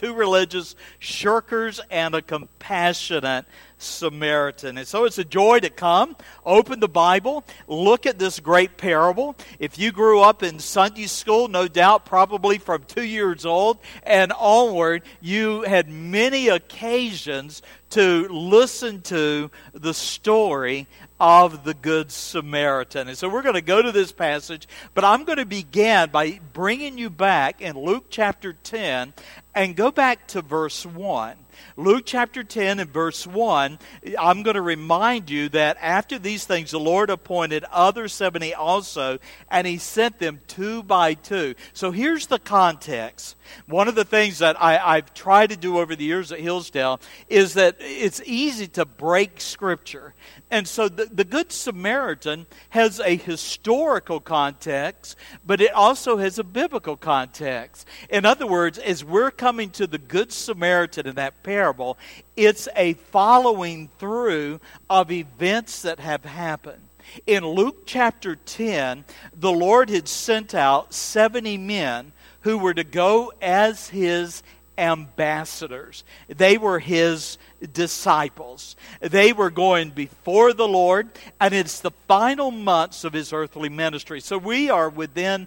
two religious shirkers and a compassionate Samaritan. And so it's a joy to come, open the Bible, look at this great parable. If you grew up in Sunday school, no doubt probably from 2 years old and onward, you had many occasions to listen to the story of the Good Samaritan. And so we're going to go to this passage, but I'm going to begin by bringing you back in Luke chapter 10 and go back to verse 1. Luke chapter 10 and verse 1, I'm going to remind you that after these things the Lord appointed other 70 also, and He sent them 2 by 2. So here's the context. One of the things that I've tried to do over the years at Hillsdale is that it's easy to break Scripture. And so the Good Samaritan has a historical context, but it also has a biblical context. In other words, as we're coming to the Good Samaritan in that parable, it's a following through of events that have happened. In Luke chapter 10, the Lord had sent out 70 men who were to go as His ambassadors. They were His disciples. They were going before the Lord, and it's the final months of His earthly ministry. So we are within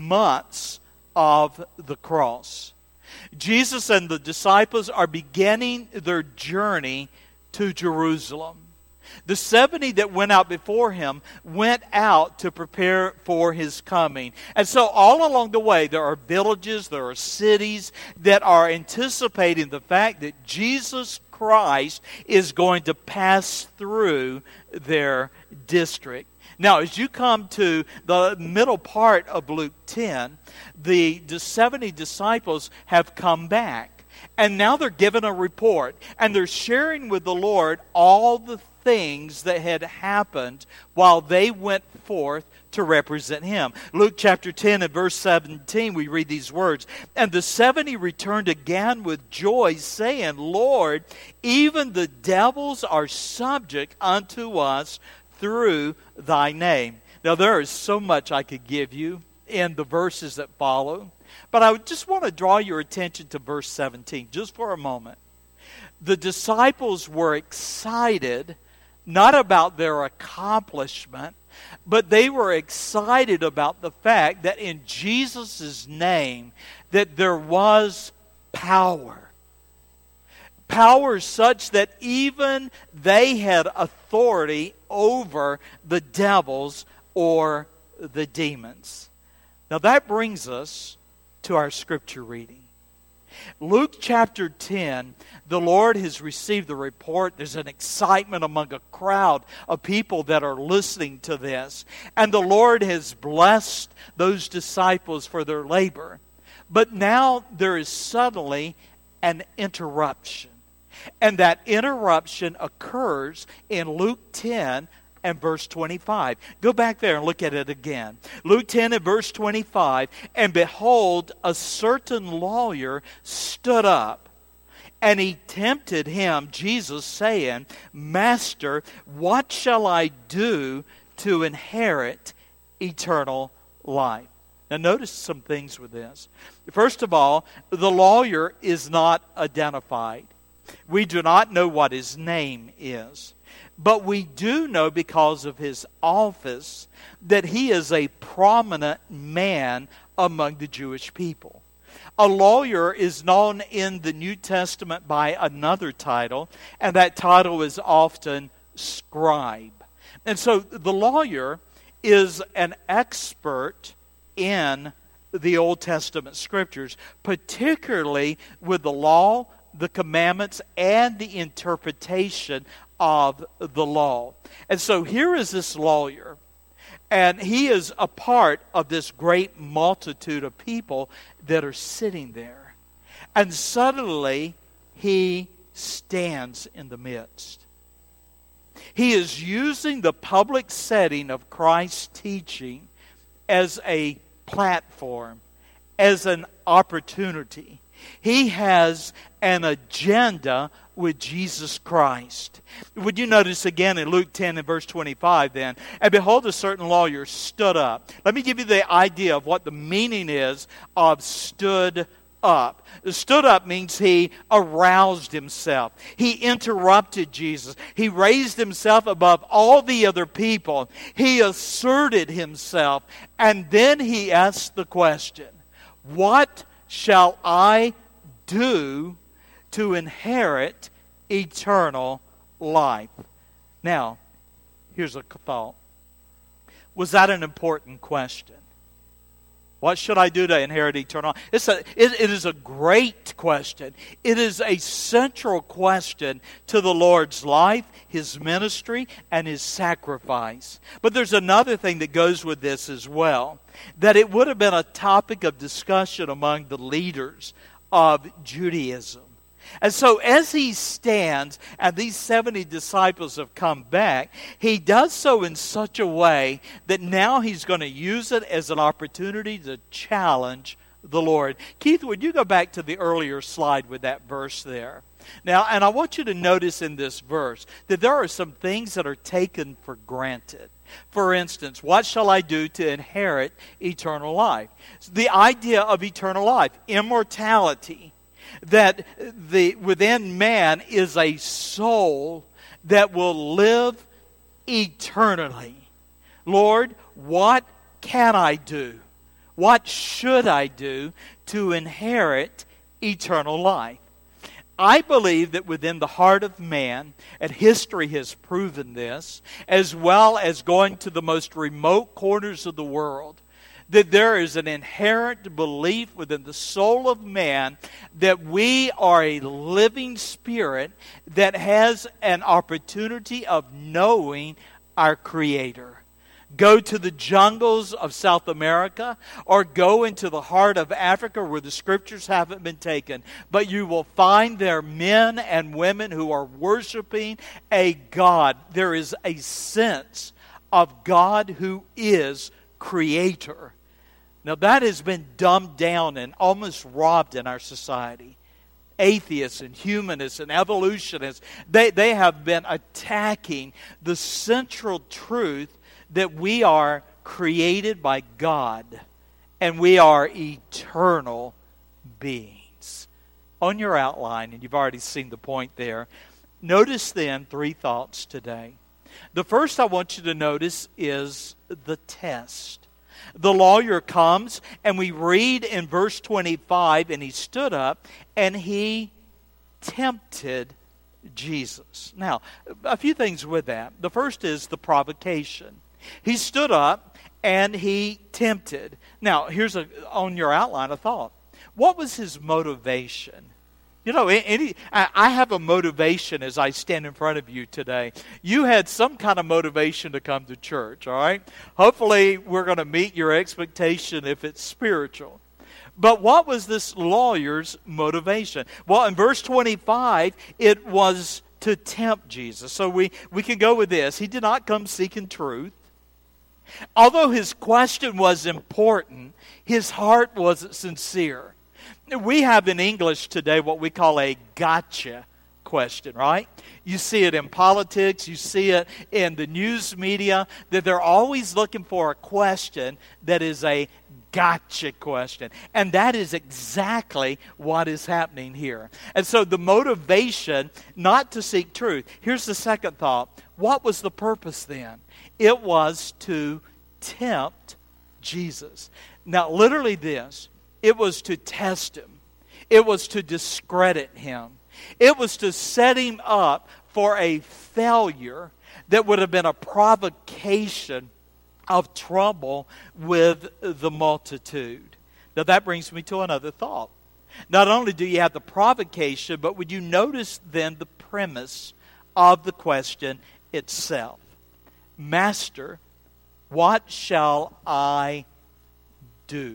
months of the cross. Jesus and the disciples are beginning their journey to Jerusalem. The 70 that went out before Him went out to prepare for His coming. And so all along the way, there are villages, there are cities that are anticipating the fact that Jesus Christ is going to pass through their district. Now, as you come to the middle part of Luke 10, the 70 disciples have come back. And now they're given a report. And they're sharing with the Lord all the things that had happened while they went forth to represent Him. Luke chapter 10 and verse 17, we read these words. And the 70 returned again with joy, saying, Lord, even the devils are subject unto us through Thy name. Now there is so much I could give you in the verses that follow, but I just want to draw your attention to verse 17 just for a moment. The disciples were excited not about their accomplishment, but they were excited about the fact that in Jesus' name that there was power. Power such that even they had authority over the devils or the demons. Now that brings us to our scripture reading. Luke chapter 10, the Lord has received the report. There's an excitement among a crowd of people that are listening to this. And the Lord has blessed those disciples for their labor. But now there is suddenly an interruption. And that interruption occurs in Luke 10 and verse 25. Go back there and look at it again. Luke 10 and verse 25. And behold, a certain lawyer stood up, and he tempted Him, Jesus, saying, Master, what shall I do to inherit eternal life? Now notice some things with this. First of all, the lawyer is not identified. We do not know what his name is. But we do know because of his office that he is a prominent man among the Jewish people. A lawyer is known in the New Testament by another title, and that title is often scribe. And so the lawyer is an expert in the Old Testament scriptures, particularly with the law, the commandments, and the interpretation of the law. And so here is this lawyer, and he is a part of this great multitude of people that are sitting there. And suddenly he stands in the midst. He is using the public setting of Christ's teaching as a platform, as an opportunity. He has an agenda with Jesus Christ. Would you notice again in Luke 10 and verse 25 then? And behold, a certain lawyer stood up. Let me give you the idea of what the meaning is of stood up. Stood up means he aroused himself. He interrupted Jesus. He raised himself above all the other people. He asserted himself. And then he asked the question, what shall I do to inherit eternal life? Now, here's a thought. Was that an important question? What should I do to inherit eternal life? It is a great question. It is a central question to the Lord's life, His ministry, and His sacrifice. But there's another thing that goes with this as well, that it would have been a topic of discussion among the leaders of Judaism. And so as he stands and these 70 disciples have come back, he does so in such a way that now he's going to use it as an opportunity to challenge the Lord. Keith, would you go back to the earlier slide with that verse there? Now, and I want you to notice in this verse that there are some things that are taken for granted. For instance, what shall I do to inherit eternal life? The idea of eternal life, immortality. That within man is a soul that will live eternally. Lord, what can I do? What should I do to inherit eternal life? I believe that within the heart of man, and history has proven this, as well as going to the most remote corners of the world, that there is an inherent belief within the soul of man that we are a living spirit that has an opportunity of knowing our Creator. Go to the jungles of South America or go into the heart of Africa where the Scriptures haven't been taken. But you will find there men and women who are worshiping a God. There is a sense of God who is Creator. Now that has been dumbed down and almost robbed in our society. Atheists and humanists and evolutionists, they have been attacking the central truth that we are created by God and we are eternal beings. On your outline, and you've already seen the point there, notice then 3 thoughts today. The first I want you to notice is the test. The lawyer comes, and we read in verse 25, and he stood up, and he tempted Jesus. Now, a few things with that. The first is the provocation. He stood up, and he tempted. Now, here's on your outline a thought. What was his motivation? You know, I have a motivation as I stand in front of you today. You had some kind of motivation to come to church, all right? Hopefully, we're going to meet your expectation if it's spiritual. But what was this lawyer's motivation? Well, in verse 25, it was to tempt Jesus. So we can go with this. He did not come seeking truth. Although his question was important, his heart wasn't sincere. We have in English today what we call a gotcha question, right? You see it in politics, you see it in the news media, that they're always looking for a question that is a gotcha question. And that is exactly what is happening here. And so the motivation not to seek truth. Here's the second thought. What was the purpose then? It was to tempt Jesus. Now, literally this. It was to test him. It was to discredit him. It was to set him up for a failure that would have been a provocation of trouble with the multitude. Now that brings me to another thought. Not only do you have the provocation, but would you notice then the premise of the question itself? Master, what shall I do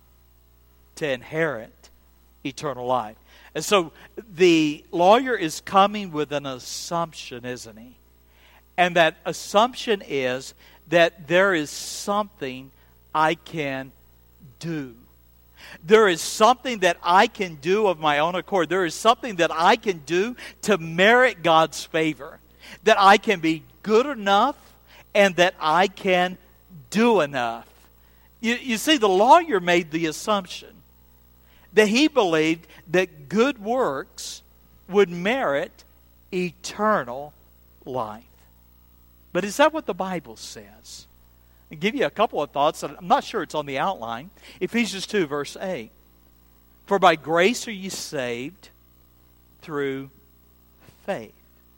to inherit eternal life? And so the lawyer is coming with an assumption, isn't he? And that assumption is that there is something I can do. There is something that I can do of my own accord. There is something that I can do to merit God's favor. That I can be good enough and that I can do enough. You see, the lawyer made the assumption that he believed that good works would merit eternal life. But is that what the Bible says? I'll give you a couple of thoughts. I'm not sure it's on the outline. Ephesians 2, verse 8. For by grace are ye saved through faith.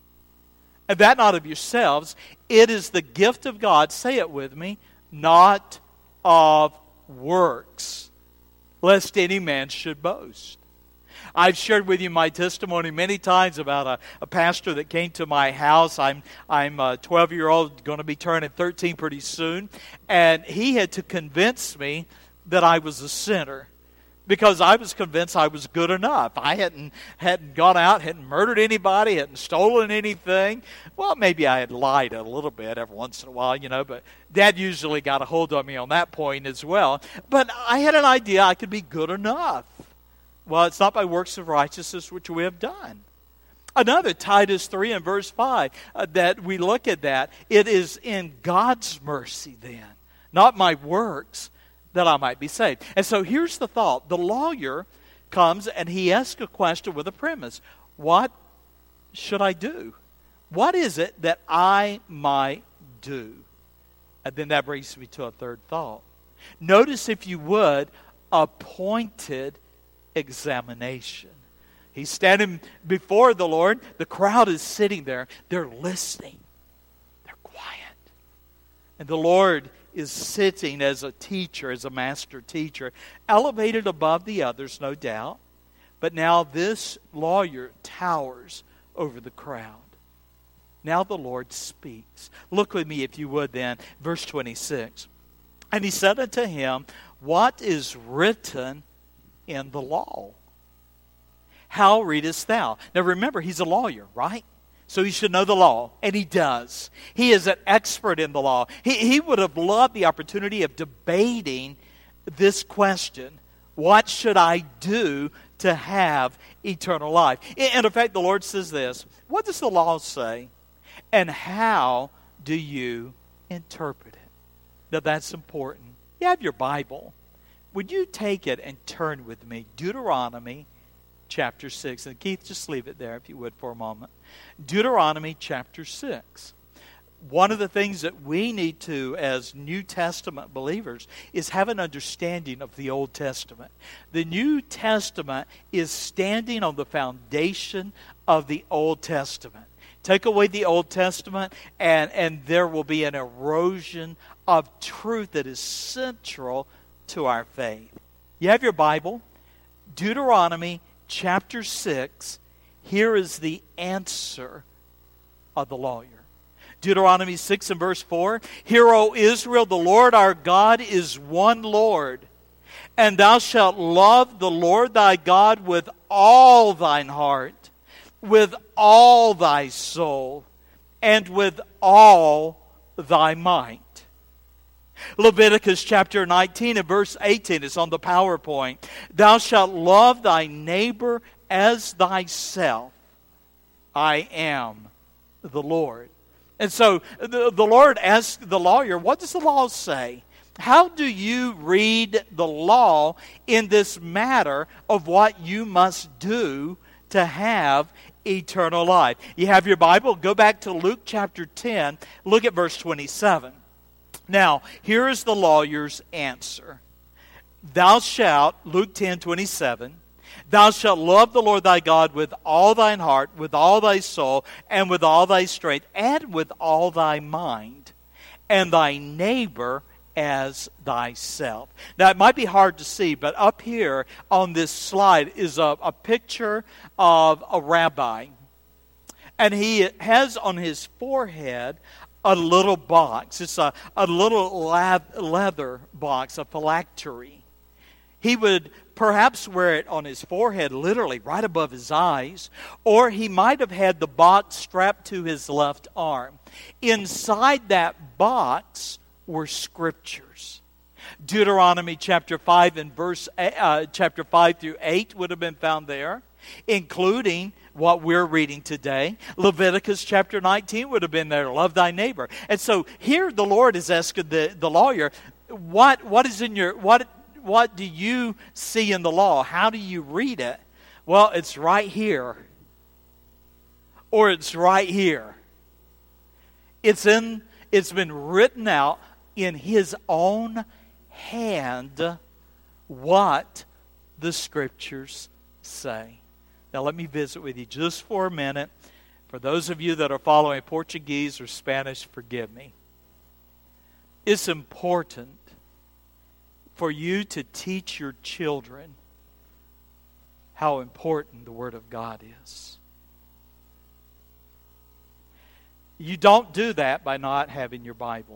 And that not of yourselves, it is the gift of God, say it with me, not of works, lest any man should boast. I've shared with you my testimony many times about a pastor that came to my house. I'm a 12-year-old, going to be turning 13 pretty soon. And he had to convince me that I was a sinner, because I was convinced I was good enough. I hadn't gone out, hadn't murdered anybody, hadn't stolen anything. Well, maybe I had lied a little bit every once in a while, but Dad usually got a hold of me on that point as well. But I had an idea I could be good enough. Well, it's not by works of righteousness which we have done. Another, Titus 3 and verse 5, that we look at that. It is in God's mercy then, not my works, that I might be saved. And so here's the thought. The lawyer comes and he asks a question with a premise. What should I do? What is it that I might do? And then that brings me to a third thought. Notice, if you would, appointed examination. He's standing before the Lord. The crowd is sitting there. They're listening. They're quiet. And the Lord is sitting as a teacher, as a master teacher, elevated above the others, no doubt. But now this lawyer towers over the crowd. Now the Lord speaks. Look with me, if you would then, verse 26. And he said unto him, What is written in the law? How readest thou? Now remember, he's a lawyer, right? So he should know the law, and he does. He is an expert in the law. He would have loved the opportunity of debating this question. What should I do to have eternal life? And in fact, the Lord says this. What does the law say? And how do you interpret it? Now that's important. You have your Bible. Would you take it and turn with me? Deuteronomy chapter 6. And Keith, just leave it there if you would for a moment. Deuteronomy chapter 6. One of the things that we need to, as New Testament believers, is have an understanding of the Old Testament. The New Testament is standing on the foundation of the Old Testament. Take away the Old Testament, and there will be an erosion of truth that is central to our faith. You have your Bible? Deuteronomy chapter 6. Here is the answer of the lawyer. Deuteronomy 6 and verse 4. Hear, O Israel, the Lord our God is one Lord. And thou shalt love the Lord thy God with all thine heart, with all thy soul, and with all thy might. Leviticus chapter 19 and verse 18 is on the PowerPoint. Thou shalt love thy neighbor as thyself. I am the Lord. And so the Lord asked the lawyer, what does the law say? How do you read the law in this matter of what you must do to have eternal life? You have your Bible? Go back to Luke chapter 10. Look at verse 27. Now, here is the lawyer's answer. Thou shalt, Luke 10:27, thou shalt love the Lord thy God with all thine heart, with all thy soul, and with all thy strength, and with all thy mind, and thy neighbor as thyself. Now, it might be hard to see, but up here on this slide is a picture of a rabbi. And he has on his forehead a little box. It's a little leather box, a phylactery. He would perhaps wear it on his forehead, literally right above his eyes, or he might have had the box strapped to his left arm. Inside that box were scriptures. Deuteronomy chapter 5 and chapter 5 through 8 would have been found there, including what we're reading today. Leviticus chapter 19 would have been there. Love thy neighbor. And so here the Lord is asking the lawyer, what is in your what do you see in the law? How do you read it? Well, it's right here. Or it's right here. It's been written out in His own hand what the Scriptures say. Now let me visit with you just for a minute. For those of you that are following Portuguese or Spanish, forgive me. It's important for you to teach your children how important the Word of God is. You don't do that by not having your Bible.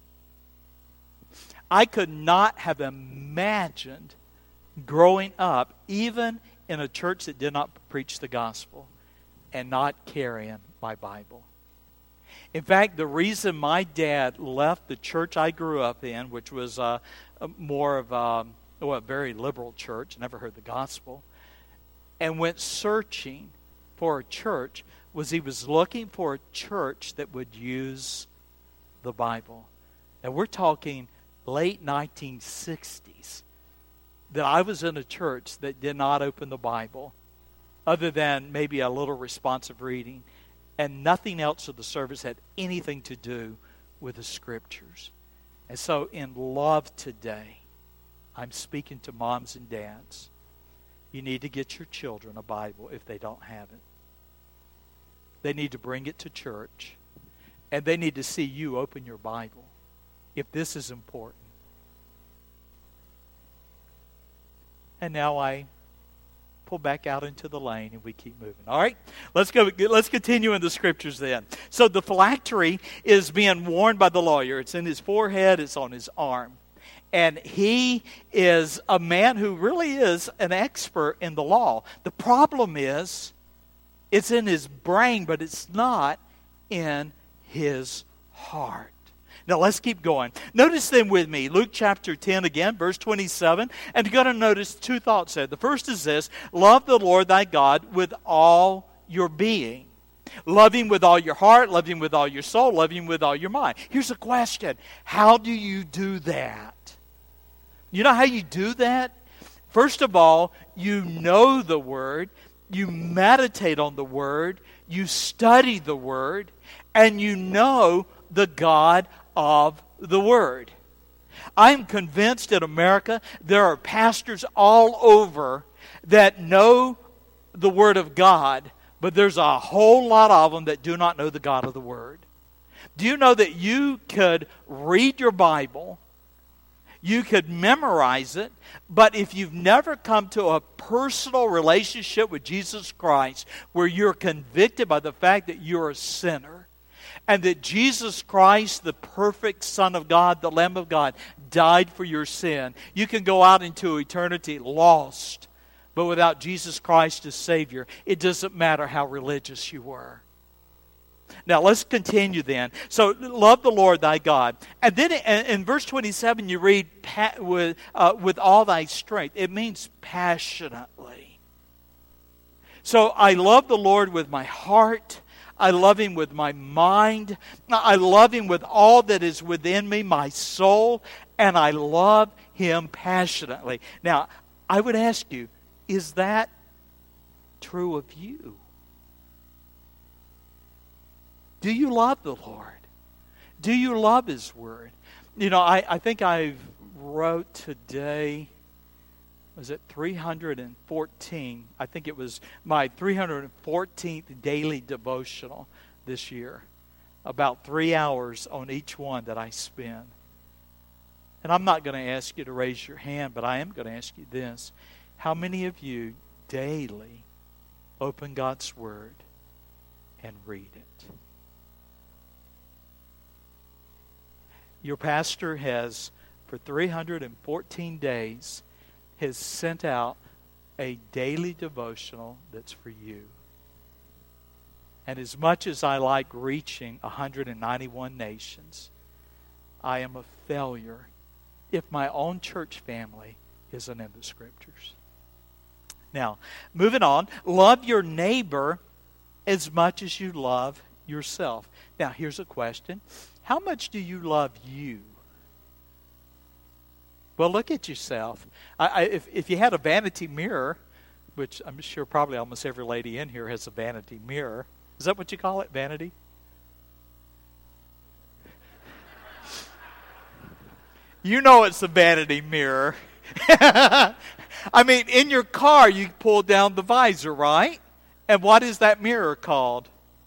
I could not have imagined growing up, even in a church that did not preach the gospel, and not carrying my Bible. In fact, the reason my dad left the church I grew up in, which was more of a very liberal church, never heard the gospel, and went searching for a church, was he was looking for a church that would use the Bible. And we're talking late 1960s, that I was in a church that did not open the Bible, other than maybe a little responsive reading, and nothing else of the service had anything to do with the Scriptures. And so in love today, I'm speaking to moms and dads. You need to get your children a Bible if they don't have it. They need to bring it to church, and they need to see you open your Bible if this is important. And now I pull back out into the lane and we keep moving. All right? Let's continue in the Scriptures then. So the phylactery is being worn by the lawyer. It's in his forehead, it's on his arm. And he is a man who really is an expert in the law. The problem is, it's in his brain, but it's not in his heart. Now let's keep going. Notice then with me, Luke chapter 10 again, verse 27. And you're going to notice two thoughts there. The first is this: love the Lord thy God with all your being. Love Him with all your heart, love Him with all your soul, love Him with all your mind. Here's a question. How do you do that? You know how you do that? First of all, you know the Word. You meditate on the Word, you study the Word, and you know the God of the Word. I'm convinced in America there are pastors all over that know the Word of God, but there's a whole lot of them that do not know the God of the Word. Do you know that you could read your Bible, you could memorize it, but if you've never come to a personal relationship with Jesus Christ, where you're convicted by the fact that you're a sinner, and that Jesus Christ, the perfect Son of God, the Lamb of God, died for your sin, you can go out into eternity lost. But without Jesus Christ as Savior, it doesn't matter how religious you were. Now, let's continue then. So, love the Lord thy God. And then in verse 27, you read, with all thy strength. It means passionately. So, I love the Lord with my heart. I love Him with my mind. I love Him with all that is within me, my soul. And I love Him passionately. Now, I would ask you, is that true of you? Do you love the Lord? Do you love His Word? You know, I think I wrote today, was it 314? I think it was my 314th daily devotional this year. About 3 hours on each one that I spend. And I'm not going to ask you to raise your hand, but I am going to ask you this. How many of you daily open God's Word and read it? Your pastor has, for 314 days, has sent out a daily devotional that's for you. And as much as I like reaching 191 nations, I am a failure if my own church family isn't in the Scriptures. Now, moving on, love your neighbor as much as you love yourself. Now, here's a question. How much do you love you Well, look at yourself. If you had a vanity mirror, which I'm sure probably almost every lady in here has a vanity mirror. Is that what you call it, vanity? You know it's a vanity mirror. I mean, in your car, you pull down the visor, right? And what is that mirror called?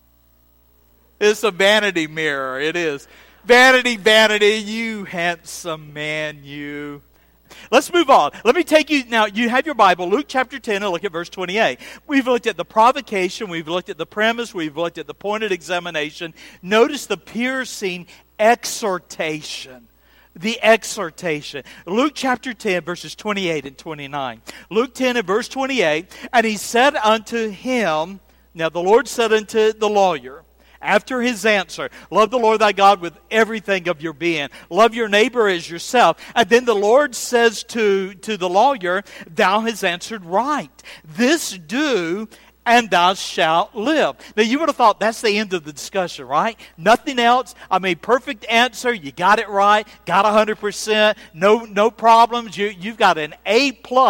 It's a vanity mirror. It is. Vanity, vanity, you handsome man, you. Let's move on. Let me take you, now you have your Bible, Luke chapter 10, and look at verse 28. We've looked at the provocation, we've looked at the premise, we've looked at the pointed examination. Notice the piercing exhortation. The exhortation. Luke chapter 10, verses 28 and 29. Luke 10 and verse 28, and he said unto him, now the Lord said unto the lawyer, after his answer, love the Lord thy God with everything of your being. Love your neighbor as yourself. And then the Lord says to the lawyer, thou hast answered right. This do, and thou shalt live. Now you would have thought that's the end of the discussion, right? Nothing else. I mean, perfect answer. You got it right. Got 100%. No problems. You've got an A+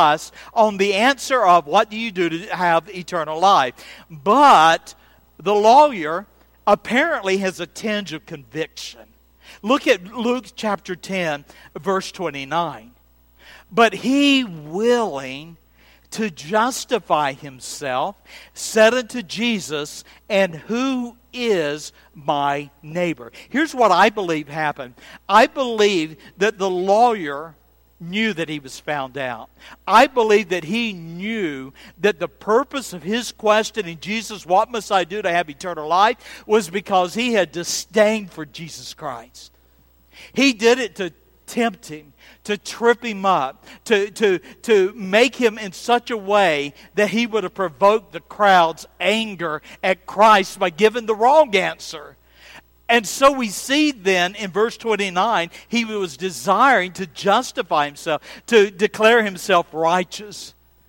on the answer of what do you do to have eternal life. But the lawyer apparently has a tinge of conviction. Look at Luke chapter 10, verse 29. But he, willing to justify himself, said unto Jesus, and who is my neighbor? Here's what I believe happened. I believe that the lawyer knew that he was found out. I believe that he knew that the purpose of his questioning Jesus, what must I do to have eternal life, was because he had disdain for Jesus Christ. He did it to tempt him, to trip him up, to make him in such a way that he would have provoked the crowd's anger at Christ by giving the wrong answer. And so we see then in verse 29, he was desiring to justify himself, to declare himself righteous.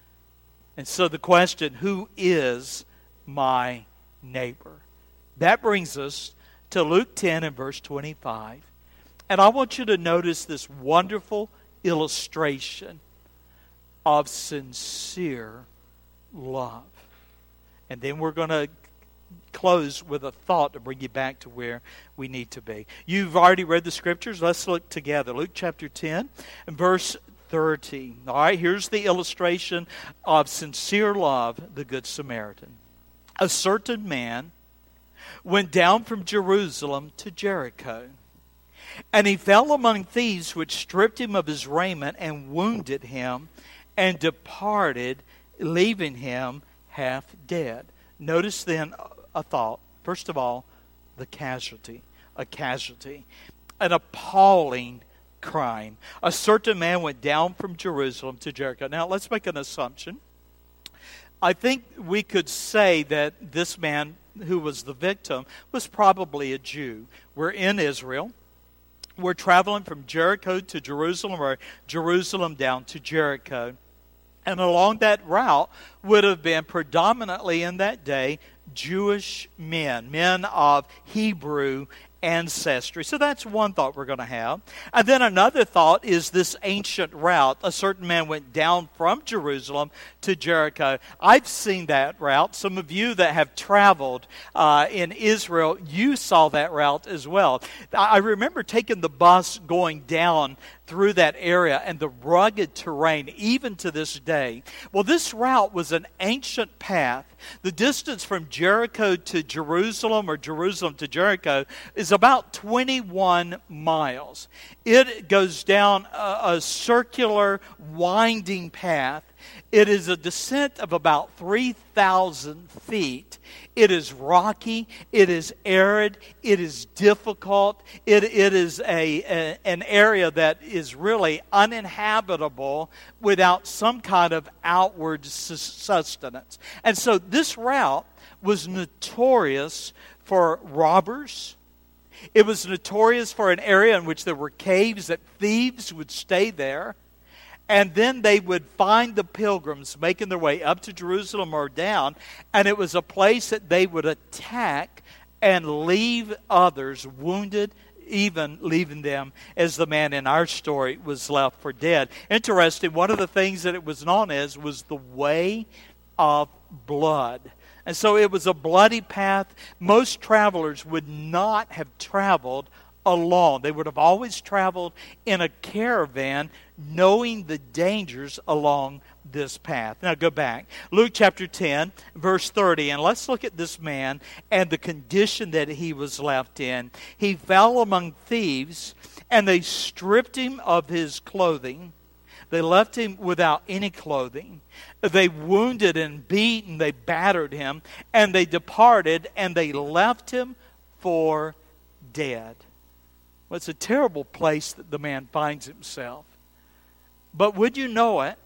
And so the question, who is my neighbor? That brings us to Luke 10 and verse 25. And I want you to notice this wonderful illustration of sincere love. And then we're going to close with a thought to bring you back to where we need to be. You've already read the scriptures. Let's look together. Luke chapter 10 and verse 30. All right, here's the illustration of sincere love, the Good Samaritan. A certain man went down from Jerusalem to Jericho, and he fell among thieves, which stripped him of his raiment and wounded him, and departed, leaving him half dead. Notice then a thought. First of all, the casualty. A casualty. An appalling crime. A certain man went down from Jerusalem to Jericho. Now, let's make an assumption. I think we could say that this man who was the victim was probably a Jew. We're in Israel. We're traveling from Jericho to Jerusalem, or Jerusalem down to Jericho. And along that route would have been predominantly in that day Jewish men of Hebrew ancestry. So that's one thought we're going to have. And then another thought is this ancient route. A certain man went down from Jerusalem to Jericho. I've seen that route. Some of you that have traveled in Israel, you saw that route as well. I remember taking the bus going down through that area and the rugged terrain, even to this day. Well, this route was an ancient path. The distance from Jericho to Jerusalem, or Jerusalem to Jericho, is about 21 miles. It goes down a circular, winding path. It is a descent of about 3,000 feet. It is rocky. It is arid. It is difficult. It is an area that is really uninhabitable without some kind of outward sustenance. And so this route was notorious for robbers. It was notorious for an area in which there were caves that thieves would stay there. And then they would find the pilgrims making their way up to Jerusalem or down, and it was a place that they would attack and leave others wounded, even leaving them as the man in our story was left for dead. Interesting, one of the things that it was known as was the way of blood. And so it was a bloody path. Most travelers would not have traveled alone. They would have always traveled in a caravan, knowing the dangers along this path. Now go back. Luke chapter 10, verse 30. And let's look at this man and the condition that he was left in. He fell among thieves, and they stripped him of his clothing. They left him without any clothing. They wounded and beat and they battered him. And they departed and they left him for dead. Well, it's a terrible place that the man finds himself. But would you know it?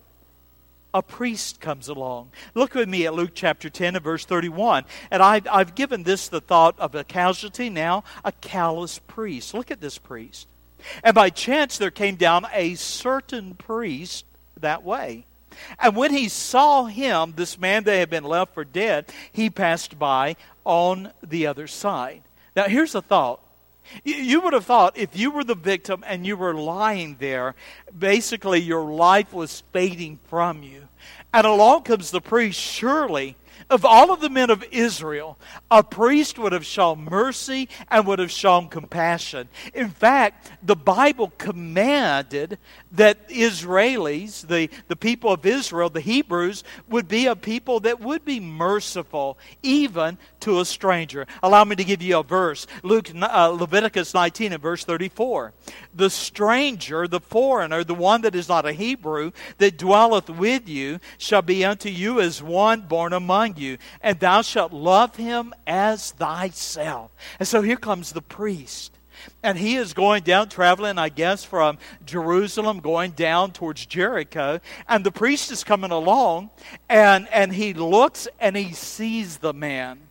A priest comes along. Look with me at Luke chapter 10 and verse 31. And I've given this the thought of a casualty, now a callous priest. Look at this priest. And by chance there came down a certain priest that way. And when he saw him, this man that had been left for dead, he passed by on the other side. Now here's a thought. You would have thought if you were the victim and you were lying there, basically your life was fading from you. And along comes the priest. Surely, of all of the men of Israel, a priest would have shown mercy and would have shown compassion. In fact, the Bible commanded that Israelis, the people of Israel, the Hebrews, would be a people that would be merciful even to a stranger. Allow me to give you a verse. Leviticus 19 and verse 34. The stranger, the foreigner, the one that is not a Hebrew, that dwelleth with you, shall be unto you as one born among you, and thou shalt love him as thyself. And so here comes the priest. And he is going down, traveling, I guess, from Jerusalem, going down towards Jericho. And the priest is coming along, and he looks and he sees the man.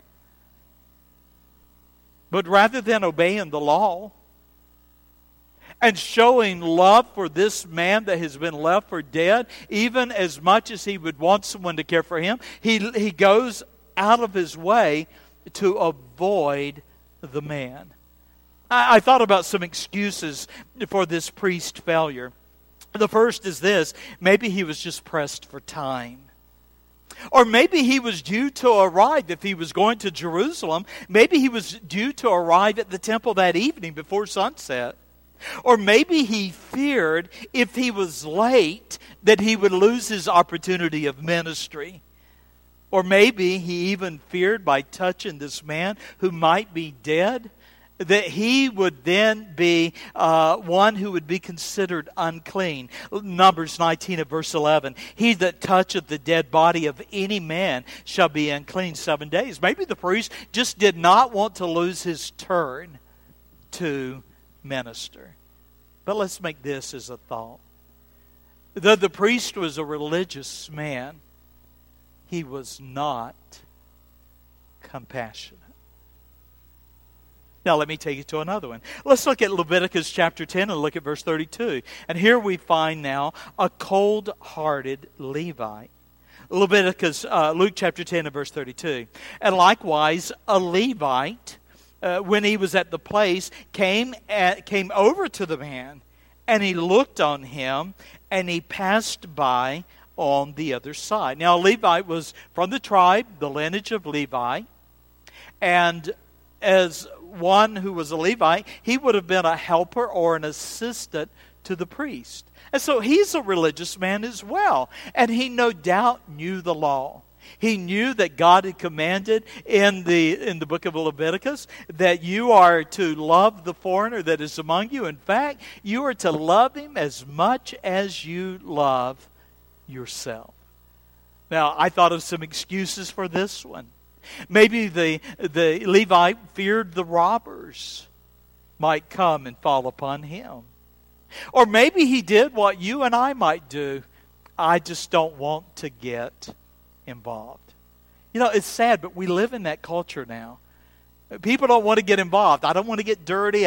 But rather than obeying the law and showing love for this man that has been left for dead, even as much as he would want someone to care for him, he goes out of his way to avoid the man. I thought about some excuses for this priest failure. The first is this: maybe he was just pressed for time. Or maybe he was due to arrive, if he was going to Jerusalem, maybe he was due to arrive at the temple that evening before sunset. Or maybe he feared if he was late that he would lose his opportunity of ministry. Or maybe he even feared by touching this man who might be dead, that he would then be one who would be considered unclean. Numbers 19 and verse 11. He that toucheth the dead body of any man shall be unclean 7 days. Maybe the priest just did not want to lose his turn to minister. But let's make this as a thought. Though the priest was a religious man, he was not compassionate. Now let me take you to another one. Let's look at Leviticus chapter 10 and look at verse 32. And here we find now a cold-hearted Levite. Luke chapter 10 and verse 32. And likewise, a Levite, when he was at the place, came over to the man, and he looked on him, and he passed by on the other side. Now, a Levite was from the tribe, the lineage of Levi, and as one who was a Levite, he would have been a helper or an assistant to the priest. And so he's a religious man as well, and he no doubt knew the law. He knew that God had commanded in the book of Leviticus that you are to love the foreigner that is among you. In fact, you are to love him as much as you love yourself. Now, I thought of some excuses for this one. Maybe the Levite feared the robbers might come and fall upon him. Or maybe he did what you and I might do. I just don't want to get involved. You know, it's sad, but we live in that culture now. People don't want to get involved. I don't want to get dirty.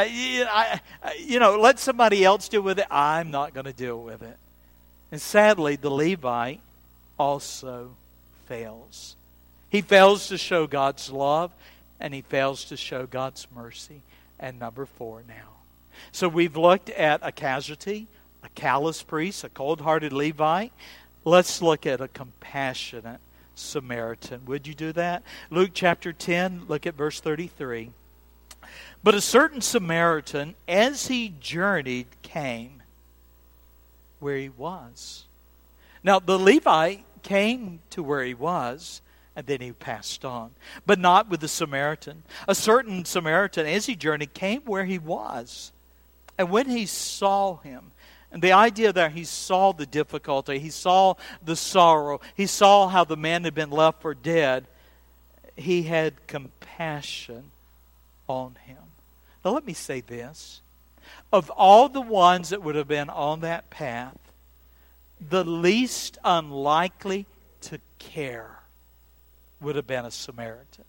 Let somebody else deal with it. I'm not going to deal with it. And sadly, the Levite also fails. He fails to show God's love, and he fails to show God's mercy. and number 4 now. So we've looked at a casualty, a callous priest, a cold-hearted Levite. Let's look at a compassionate Samaritan. Would you do that? Luke chapter 10, look at verse 33. But a certain Samaritan, as he journeyed, came where he was. Now, the Levite came to where he was, and then he passed on. But not with the Samaritan. A certain Samaritan, as he journeyed, came where he was. And when he saw him, and the idea there, he saw the difficulty, he saw the sorrow, he saw how the man had been left for dead, he had compassion on him. Now let me say this. Of all the ones that would have been on that path, the least unlikely to care would have been a Samaritan.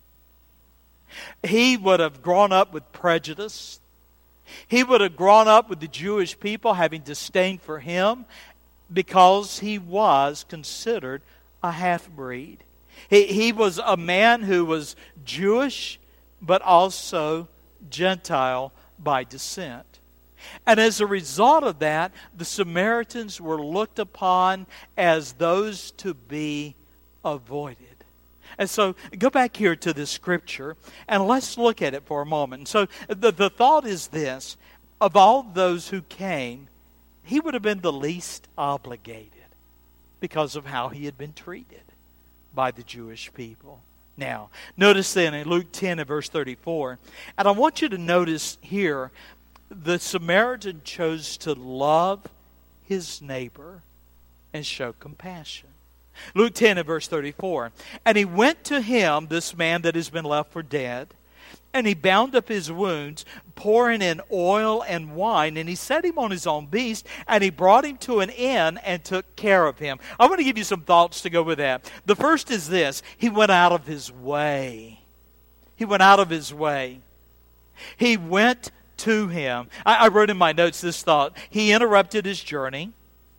He would have grown up with prejudice. He would have grown up with the Jewish people having disdain for him because he was considered a half-breed. He was a man who was Jewish but also Gentile by descent. And as a result of that, the Samaritans were looked upon as those to be avoided. And so go back here to this scripture and let's look at it for a moment. So the thought is this: of all those who came, he would have been the least obligated because of how he had been treated by the Jewish people. Now, notice then in Luke 10 and verse 34, and I want you to notice here, the Samaritan chose to love his neighbor and show compassion. Luke 10 and verse 34. And he went to him, this man that has been left for dead, and he bound up his wounds, pouring in oil and wine, and he set him on his own beast, and he brought him to an inn and took care of him. I want to give you some thoughts to go with that. The first is this: he went out of his way. He went out of his way. He went to him. I wrote in my notes this thought: he interrupted his journey.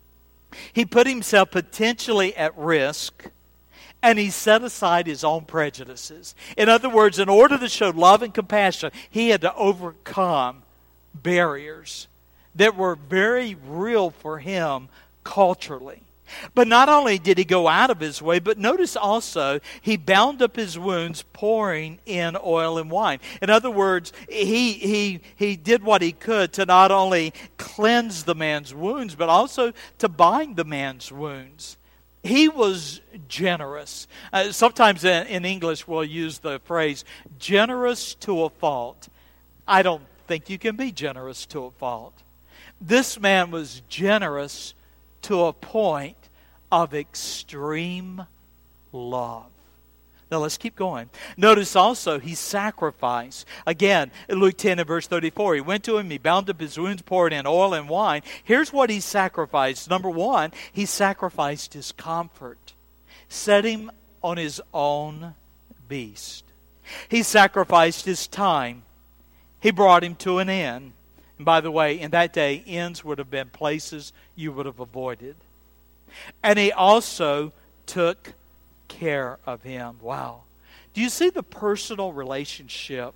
He put himself potentially at risk, and he set aside his own prejudices. In other words, in order to show love and compassion, he had to overcome barriers that were very real for him culturally. But not only did he go out of his way, but notice also he bound up his wounds, pouring in oil and wine. In other words, he did what he could to not only cleanse the man's wounds, but also to bind the man's wounds. He was generous. Sometimes in English we'll use the phrase, generous to a fault. I don't think you can be generous to a fault. This man was generous to a point of extreme love. Now let's keep going. Notice also he sacrificed. Again, in Luke 10 and verse 34, he went to him, he bound up his wounds, poured in oil and wine. Here's what he sacrificed. Number one, he sacrificed his comfort. Set him on his own beast. He sacrificed his time. He brought him to an inn. And by the way, in that day, inns would have been places you would have avoided. And he also took care of him. Wow. Do you see the personal relationship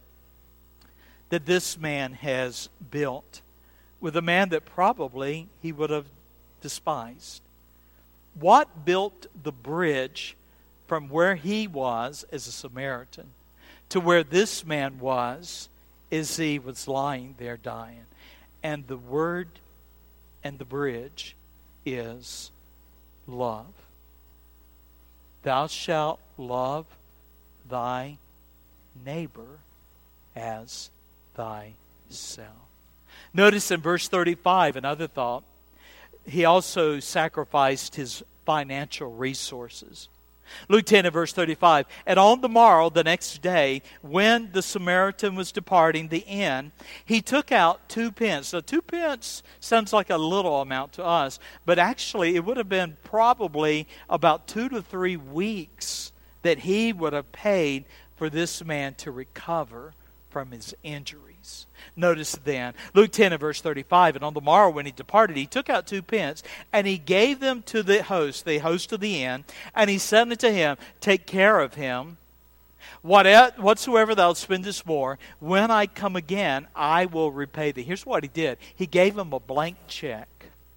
that this man has built with a man that probably he would have despised? What built the bridge from where he was as a Samaritan to where this man was as he was lying there dying? And the word and the bridge is love. Thou shalt love thy neighbor as thyself. Notice in verse 35, another thought. He also sacrificed his financial resources. Luke 10 and verse 35. And on the morrow, the next day, when the Samaritan was departing the inn, he took out 2 pence. So 2 pence sounds like a little amount to us, but actually it would have been probably about 2 to 3 weeks that he would have paid for this man to recover from his injuries. Notice then, Luke 10 and verse 35, and on the morrow when he departed, he took out 2 pence, and he gave them to the host of the inn, and he said unto him, take care of him, Whatsoever thou spendest more, when I come again, I will repay thee. Here's what he did. He gave him a blank check.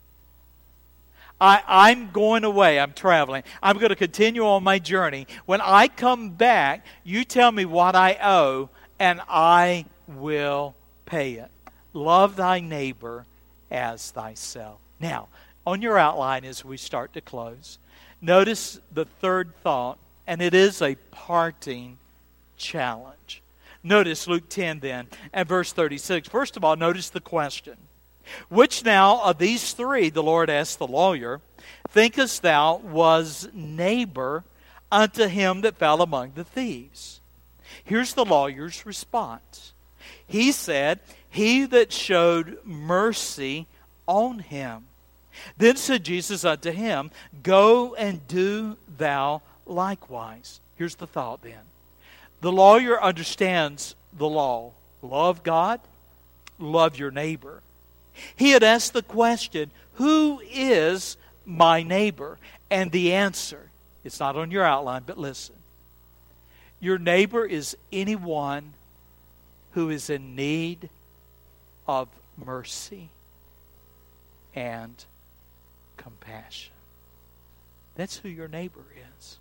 I'm going away. I'm traveling. I'm going to continue on my journey. When I come back, you tell me what I owe, and I will pay it. Love thy neighbor as thyself. Now, on your outline as we start to close, notice the third thought, and it is a parting challenge. Notice Luke 10 then, and verse 36. First of all, notice the question. Which now of these three, the Lord asked the lawyer, thinkest thou was neighbor unto him that fell among the thieves? Here's the lawyer's response. He said, he that showed mercy on him. Then said Jesus unto him, go and do thou likewise. Here's the thought then. The lawyer understands the law. Love God, love your neighbor. He had asked the question, who is my neighbor? And the answer, it's not on your outline, but listen. Your neighbor is anyone who is in need of mercy and compassion. That's who your neighbor is.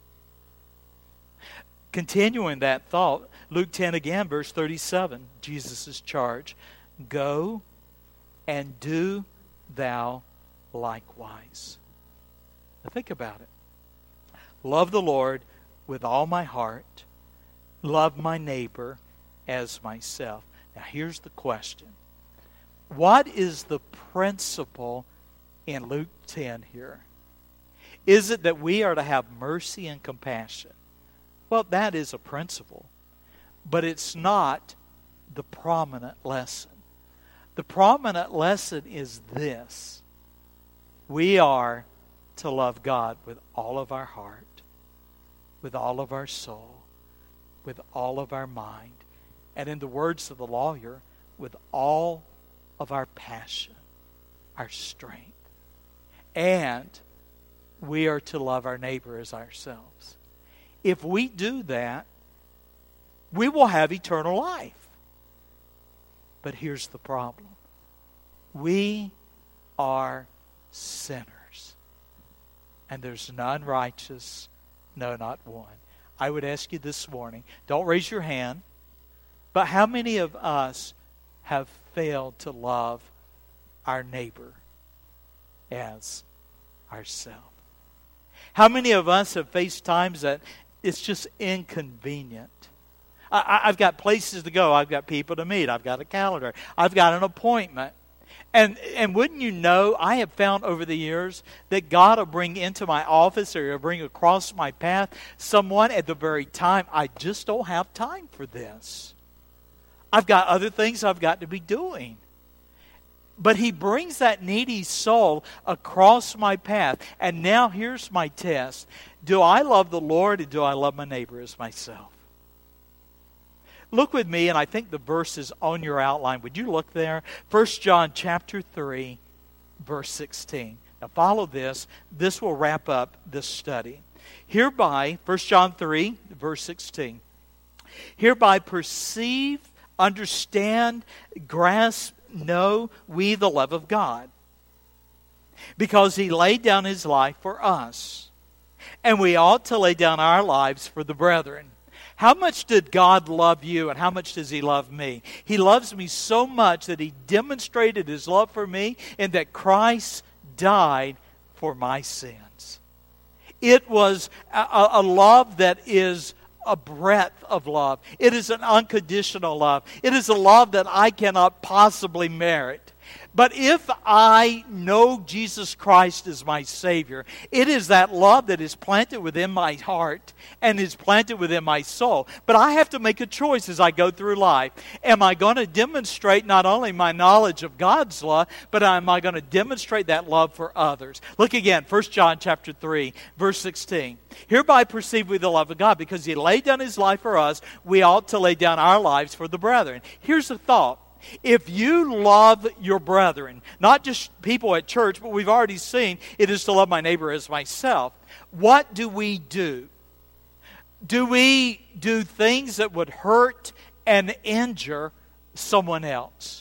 Continuing that thought, Luke 10 again, verse 37, Jesus' charge. Go and do thou likewise. Now think about it. Love the Lord with all my heart. Love my neighbor as myself. Now here's the question. What is the principle in Luke 10 here? Is it that we are to have mercy and compassion? Well, that is a principle. But it's not the prominent lesson. The prominent lesson is this. We are to love God with all of our heart, with all of our soul, with all of our mind, and in the words of the lawyer, with all of our passion, our strength. And we are to love our neighbor as ourselves. If we do that, we will have eternal life. But here's the problem. We are sinners. And there's none righteous, no, not one. I would ask you this morning, don't raise your hand, but how many of us have failed to love our neighbor as ourselves? How many of us have faced times that it's just inconvenient? I've got places to go. I've got people to meet. I've got a calendar. I've got an appointment. And wouldn't you know, I have found over the years that God will bring into my office or he'll bring across my path someone at the very time I just don't have time for this. I've got other things I've got to be doing. But he brings that needy soul across my path. And now here's my test. Do I love the Lord or do I love my neighbor as myself? Look with me, and I think the verse is on your outline. Would you look there? 1 John chapter 3, verse 16. Now follow this. This will wrap up this study. Hereby, 1 John 3, verse 16. Hereby perceive, understand, grasp, know we the love of God, because he laid down his life for us, and we ought to lay down our lives for the brethren. How much did God love you, and how much does he love me? He loves me so much that he demonstrated his love for me in that Christ died for my sins. It was a love that is a breadth of love. It is an unconditional love. It is a love that I cannot possibly merit. But if I know Jesus Christ as my Savior, it is that love that is planted within my heart and is planted within my soul. But I have to make a choice as I go through life. Am I going to demonstrate not only my knowledge of God's love, but am I going to demonstrate that love for others? Look again, 1 John chapter 3, verse 16. Hereby perceive we the love of God, because he laid down his life for us, we ought to lay down our lives for the brethren. Here's the thought. If you love your brethren, not just people at church, but we've already seen it is to love my neighbor as myself, what do? Do we do things that would hurt and injure someone else?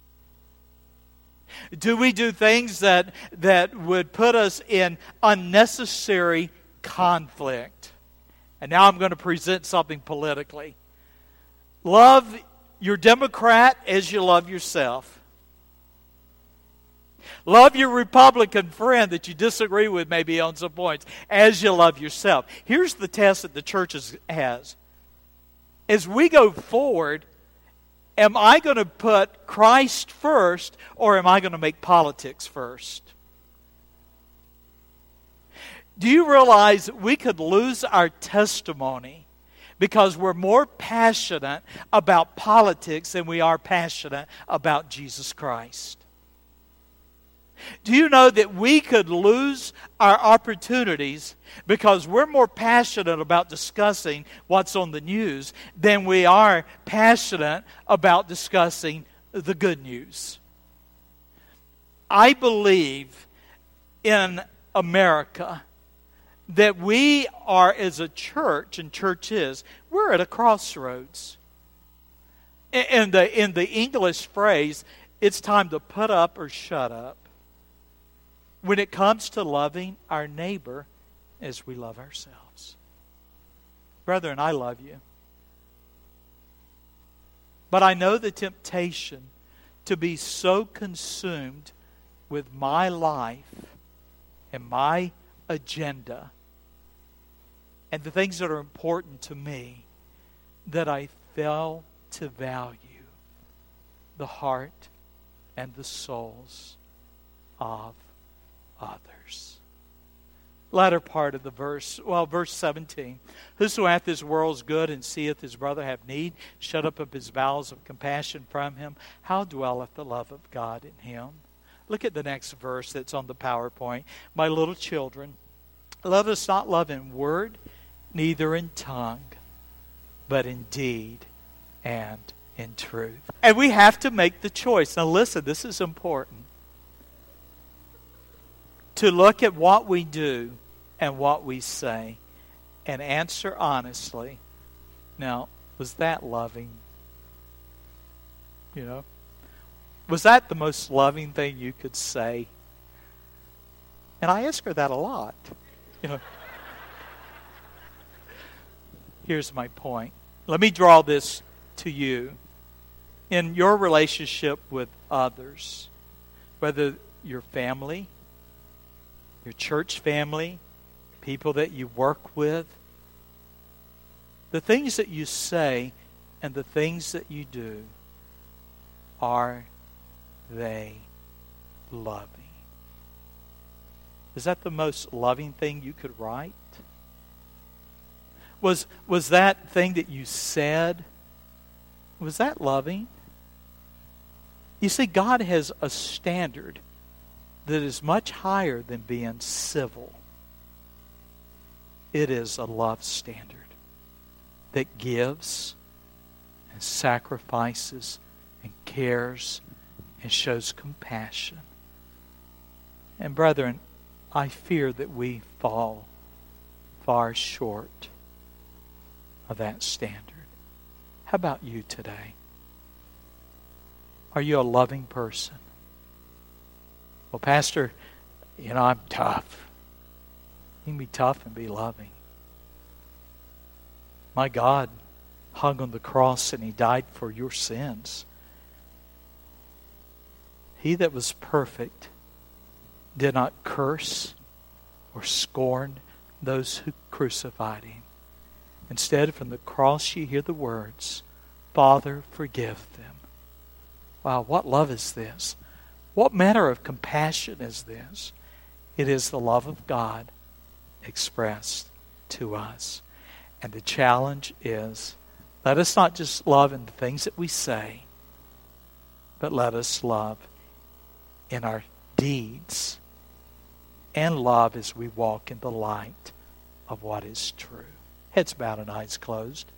Do we do things that would put us in unnecessary conflict? And now I'm going to present something politically. Love your Democrat as you love yourself. Love your Republican friend that you disagree with maybe on some points as you love yourself. Here's the test that the church has. As we go forward, am I going to put Christ first, or am I going to make politics first? Do you realize we could lose our testimony because we're more passionate about politics than we are passionate about Jesus Christ? Do you know that we could lose our opportunities because we're more passionate about discussing what's on the news than we are passionate about discussing the good news? I believe in America that we are, as a church, and church is, we're at a crossroads. In the English phrase, it's time to put up or shut up. When it comes to loving our neighbor as we love ourselves. Brethren, I love you. But I know the temptation to be so consumed with my life and my agenda and the things that are important to me that I fail to value the heart and the souls of others. Latter part of the verse, verse 17. Whoso hath this world's good and seeth his brother have need, shut up his bowels of compassion from him. How dwelleth the love of God in him? Look at the next verse that's on the PowerPoint. My little children, let us not love in word, neither in tongue, but in deed and in truth. And we have to make the choice. Now listen, this is important. To look at what we do and what we say and answer honestly, now, was that loving? You know? Was that the most loving thing you could say? And I ask her that a lot. You know. Here's my point. Let me draw this to you. In your relationship with others, whether your family, your church family, people that you work with, the things that you say and the things that you do, are they loving? Is that the most loving thing you could write? Was that thing that you said, was that loving? You see, God has a standard that is much higher than being civil. It is a love standard that gives and sacrifices and cares and shows compassion. And brethren, I fear that we fall far short of that standard. How about you today? Are you a loving person? Well, Pastor, I'm tough. You can be tough and be loving. My God hung on the cross and He died for your sins. He that was perfect did not curse or scorn those who crucified Him. Instead, from the cross you hear the words, Father, forgive them. Wow, what love is this? What manner of compassion is this? It is the love of God expressed to us. And the challenge is, let us not just love in the things that we say, but let us love in our deeds and love as we walk in the light of what is true. Heads bowed and eyes closed.